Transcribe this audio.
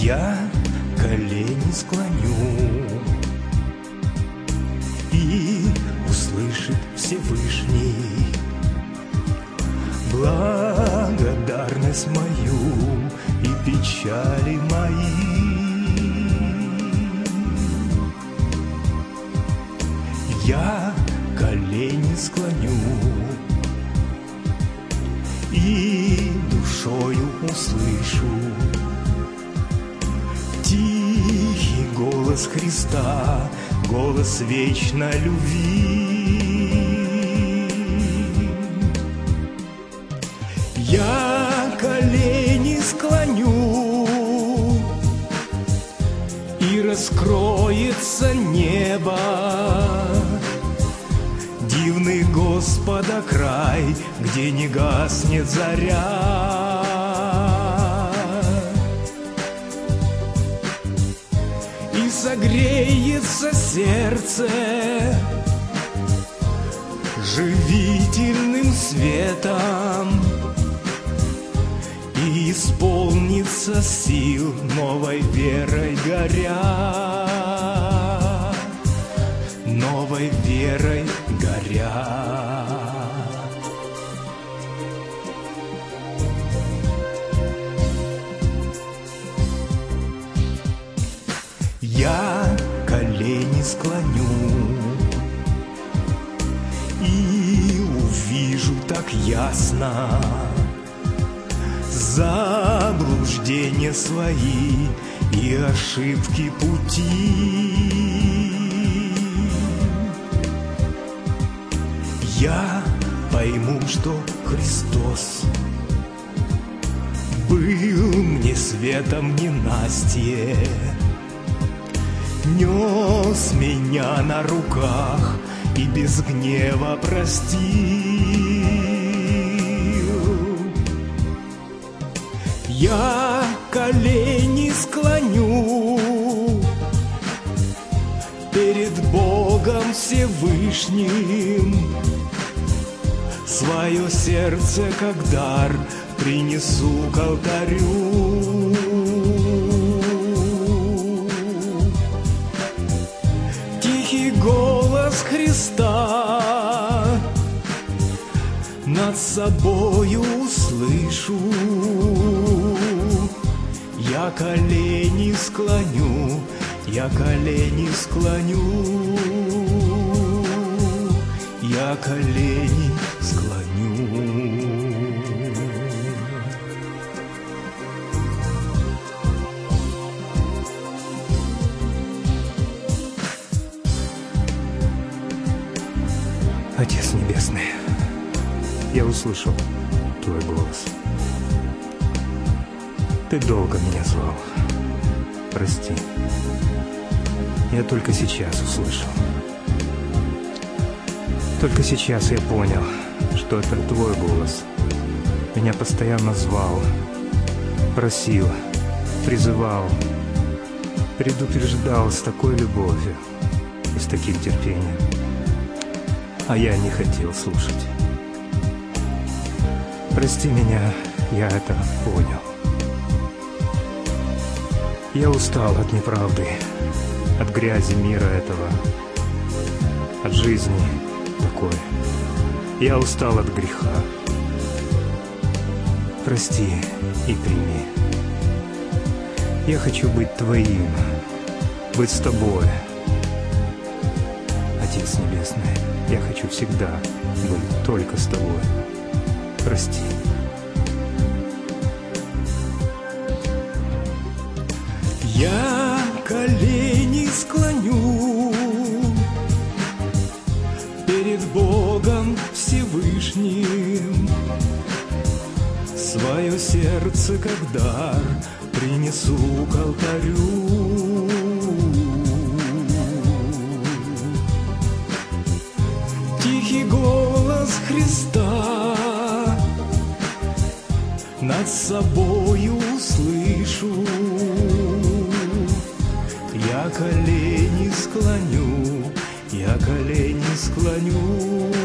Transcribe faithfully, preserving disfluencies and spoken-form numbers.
Я колени склоню, и услышит Всевышний благодарность мою и печали мои. Я колени склоню и душою услышу тихий голос Христа, голос вечной любви. Я колени склоню, и раскроется небо, дивный Господа край, где не гаснет заря. И согреется сердце живительным светом, и исполнится сил новой верой горя, новой верой горя. Я колени склоню и увижу так ясно заблуждения свои и ошибки пути. Я пойму, что Христос был мне светом ненастье, нес меня на руках и без гнева простил. Я колени склоню перед Богом Всевышним, свое сердце как дар принесу к алтарю. Тихий голос Христа над собою услышу. Я колени склоню, я колени склоню, я колени склоню. Отец Небесный, я услышал Твой голос. Ты долго меня звал. Прости, я только сейчас услышал. Только сейчас я понял, что это Твой голос. Меня постоянно звал, просил, призывал, предупреждал с такой любовью и с таким терпением. А я не хотел слушать. Прости меня, я это понял. Я устал от неправды, от грязи мира этого, от жизни такой. Я устал от греха. Прости и прими. Я хочу быть Твоим, быть с Тобой. Отец Небесный, я хочу всегда быть только с Тобой. Прости. Я колени склоню перед Богом Всевышним, свое сердце как дар принесу к алтарю. Тихий голос Христа над собою услышу. Я колени склоню, я колени склоню.